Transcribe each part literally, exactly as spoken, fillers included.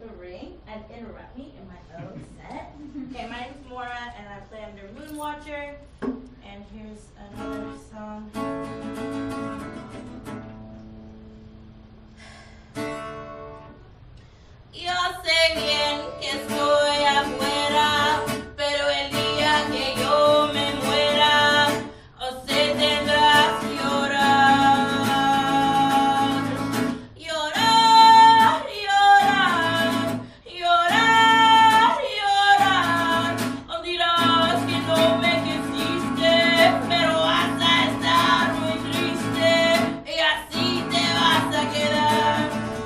the ring and interrupt me in my own set. Okay, my name's Mora and I play under Moonwatcher. And here's another song. Yo sé bien que estoy afuera, pero el día que yo me muera, o se tendrás que llorar. Llorar, llorar, llorar, llorar. O dirás que no me quisiste, pero vas a estar muy triste y así te vas a quedar.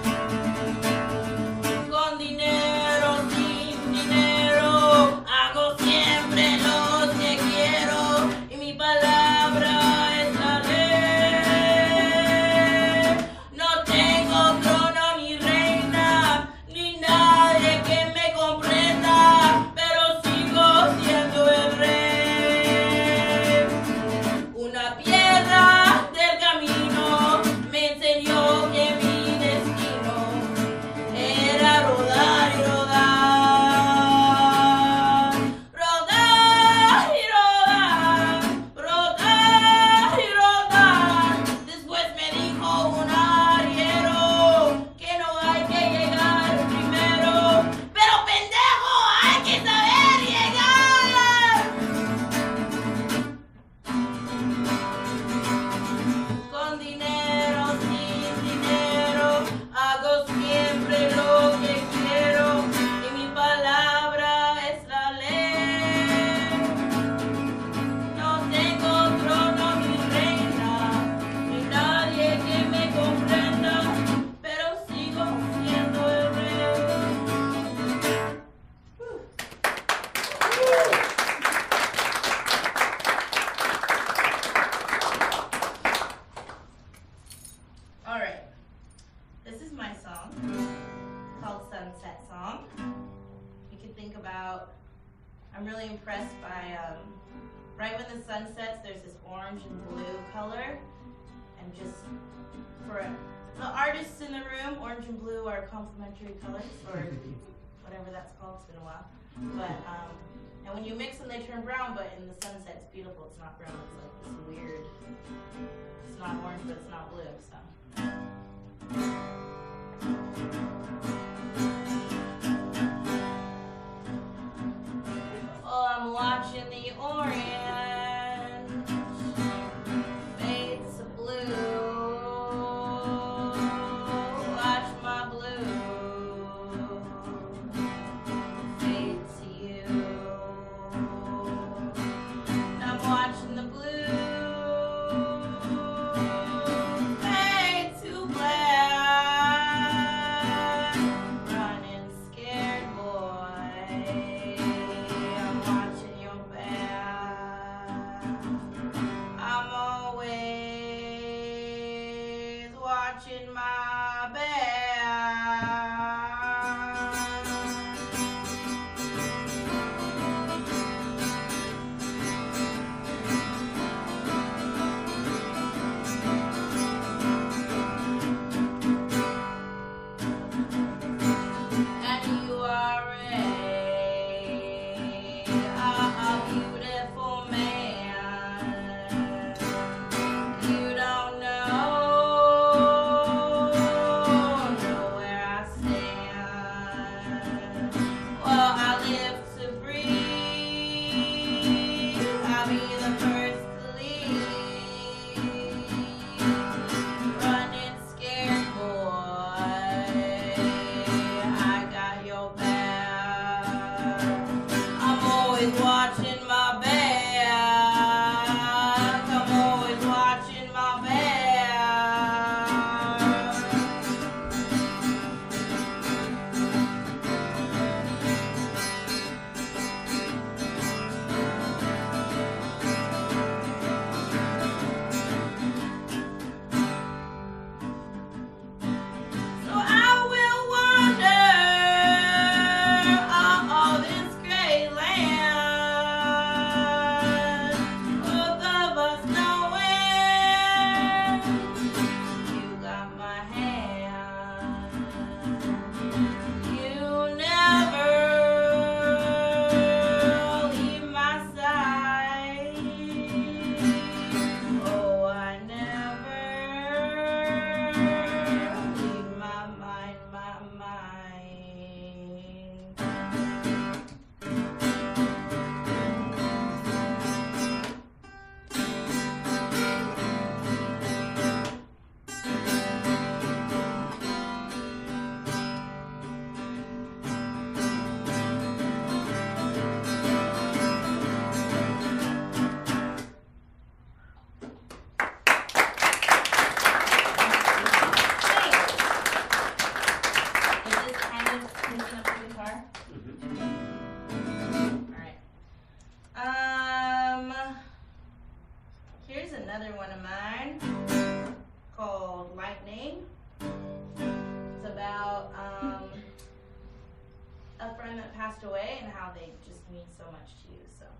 I'm really impressed by, um, right when the sun sets, there's this orange and blue color, and just for the artists in the room, orange and blue are complementary colors, or whatever that's called, it's been a while. But, um, and when you mix them, they turn brown, but in the sunset, it's beautiful, it's not brown, it's like this weird, it's not orange, but it's not blue, so. I'm watching the orange fade to blue. Watch my blue fade to you. I'm watching the blue fade to black. Alright. Um, here's another one of mine called Lightning. It's about um, a friend that passed away and how they just mean so much to you. So.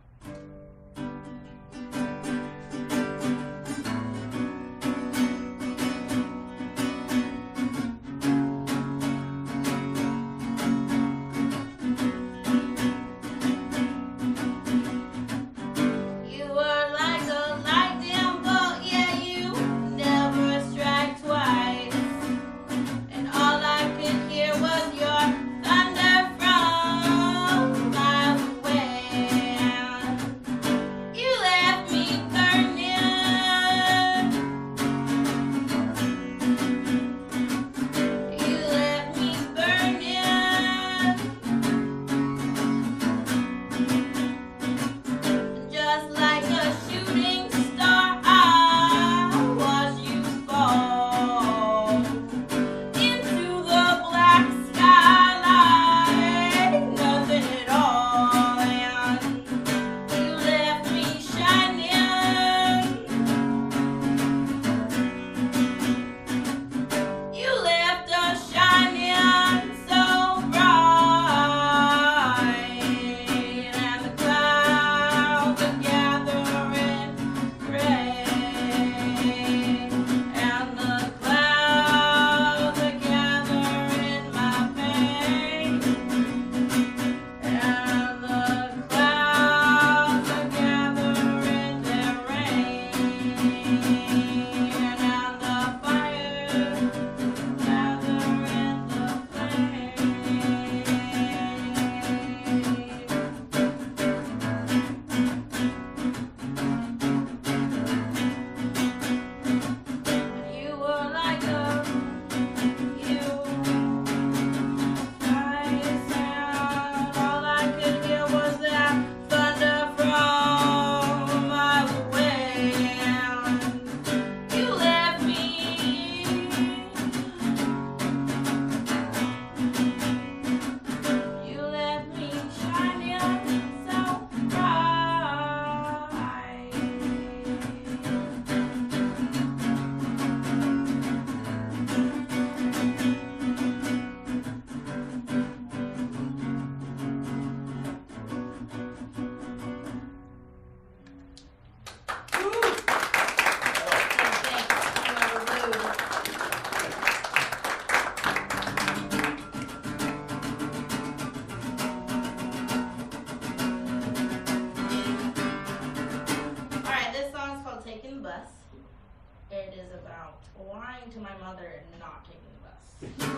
It is about lying to my mother and not taking the bus.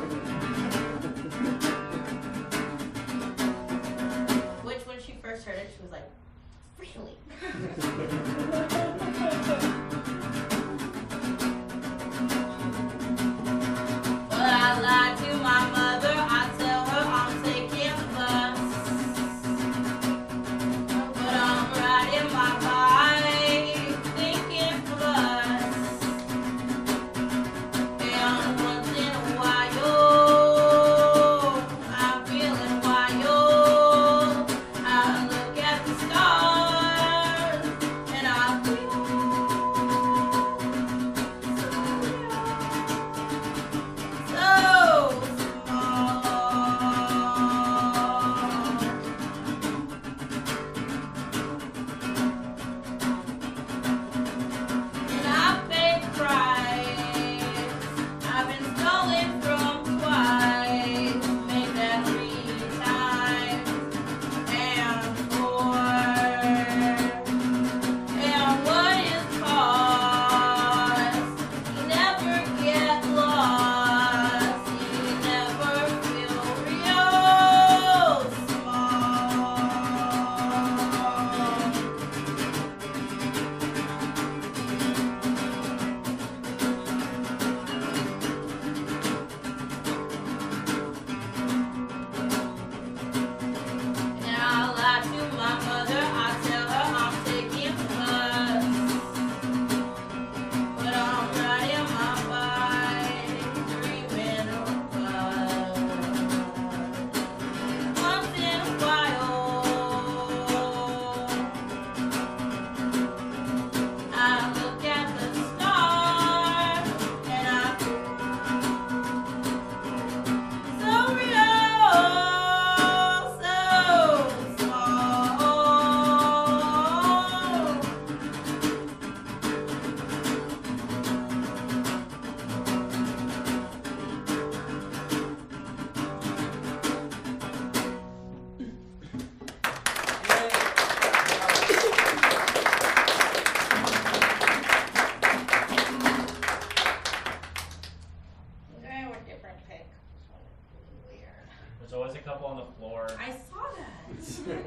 Which, when she first heard it, she was like, really? But I lied to my mother. I tell her I'm taking the bus. But I'm riding my bike, thinking the bus. And once in a while, I'm feeling wild. I look at the stars and I There's always a couple on the floor. I saw that.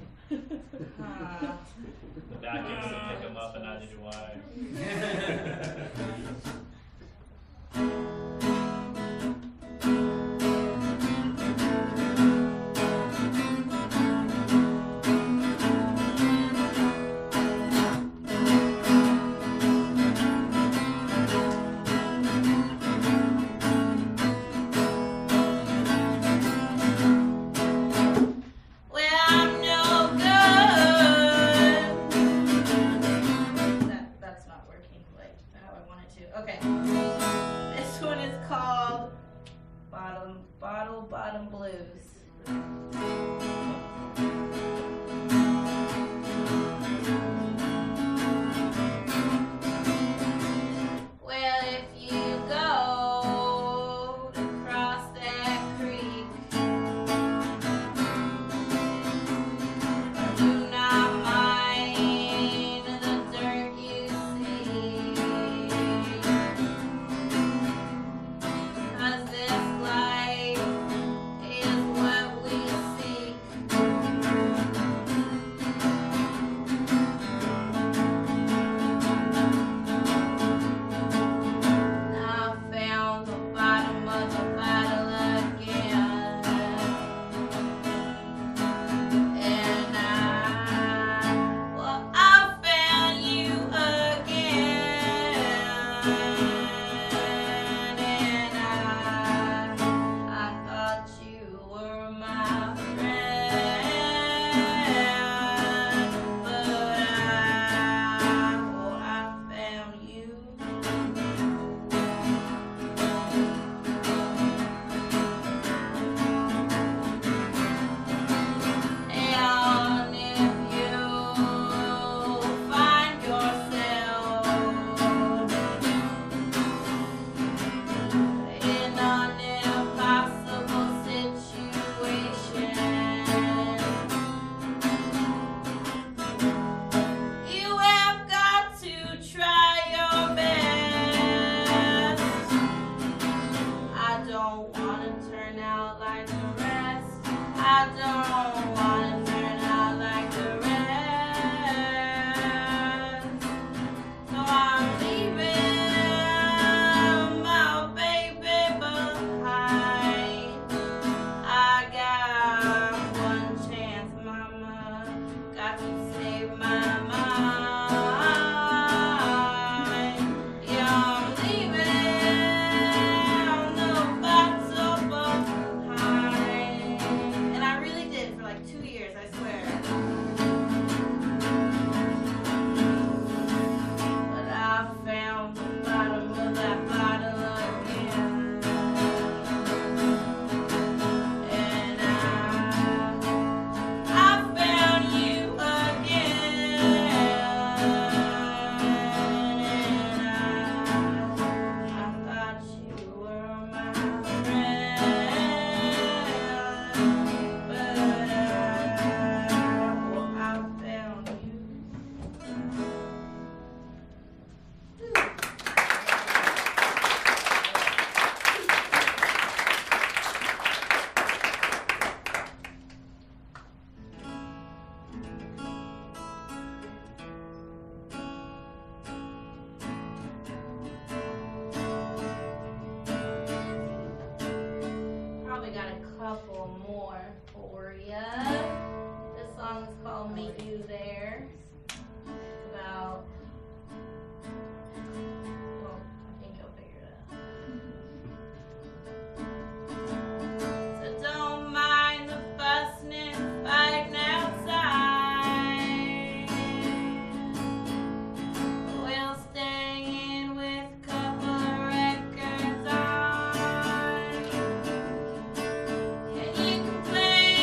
uh, The vacuums to pick them up, and neither do I.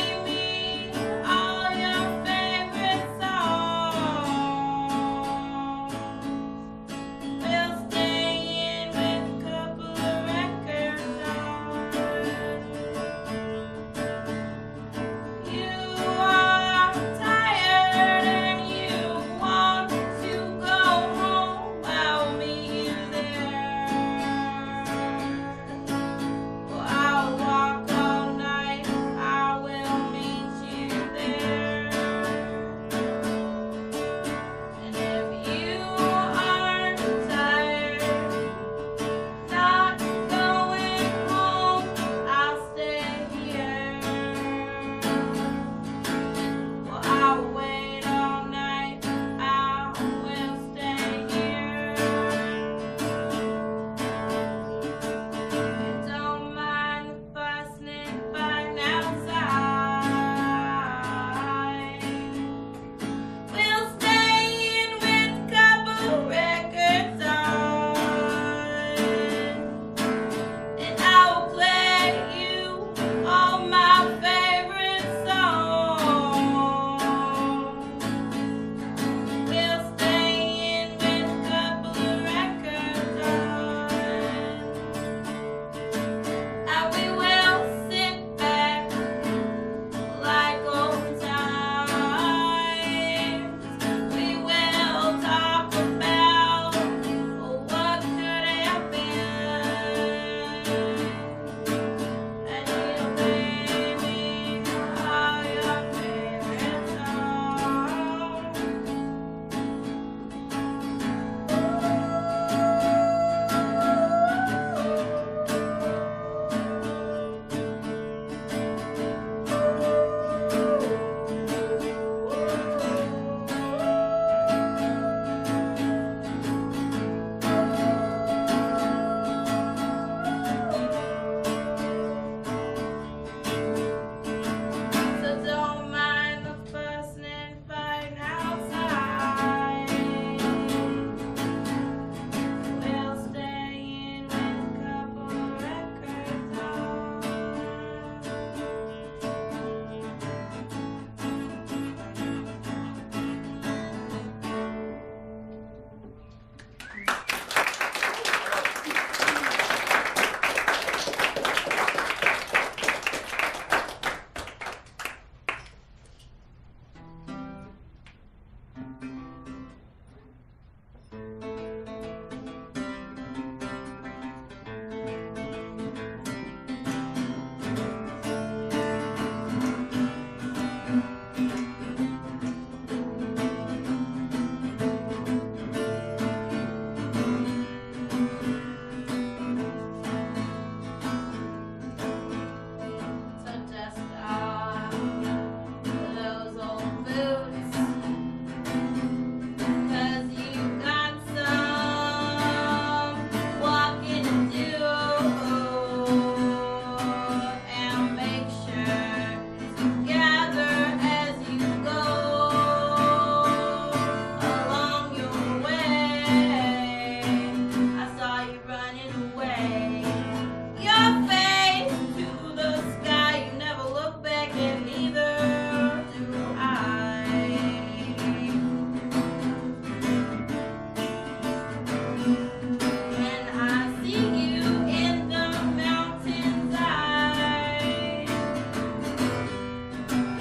All your favorite songs.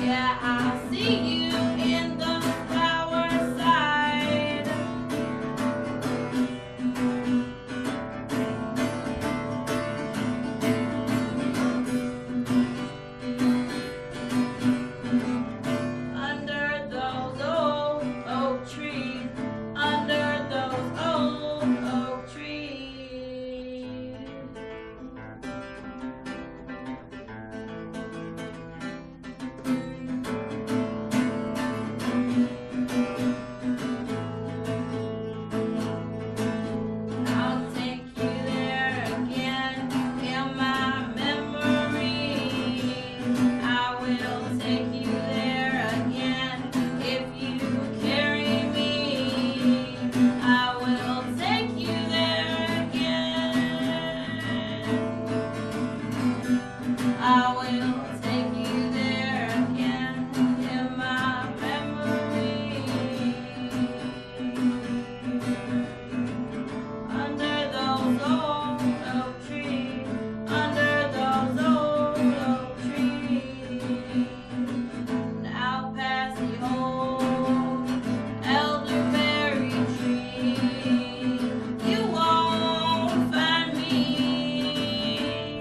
Yeah, I'll see you in the flower side. Under those old oak trees, under those old oak trees. I'll take you there again in my memory. I will take you there again if you carry me. I will take you there again. I will take you there again in my memory. Under those old oak trees, under those old oak trees, now past the old elderberry tree, you won't find me.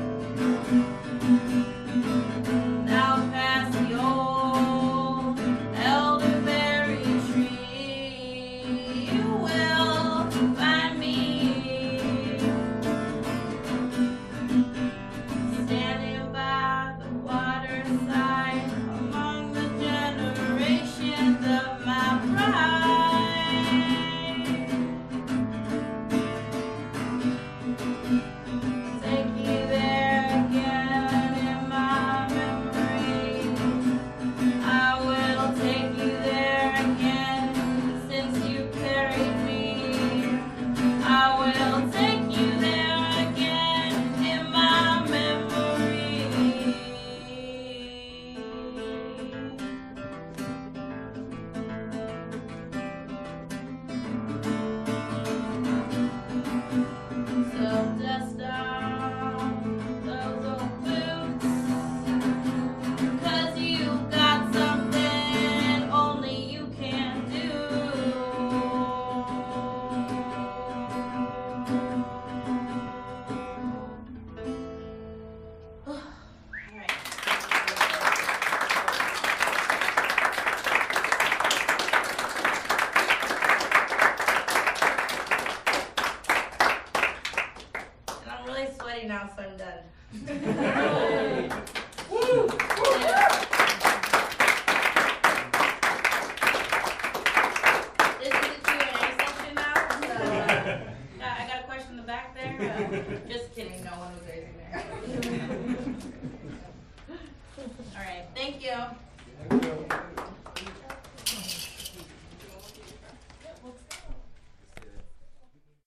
Now past the old elderberry tree, you will find me. Standing by the waterside among the generations of my pride. Take you there again in my memory. I will take you there again since you carried me. I will take you there again in my memory. So dust off those old boots, 'cause you got something only you can do. All right. And I'm really sweaty now, so I'm done. This is the Q and A section now, so uh, yeah, I got a question in the back there. Uh, just kidding, no one was raising their hand. All right, thank you. Thank you.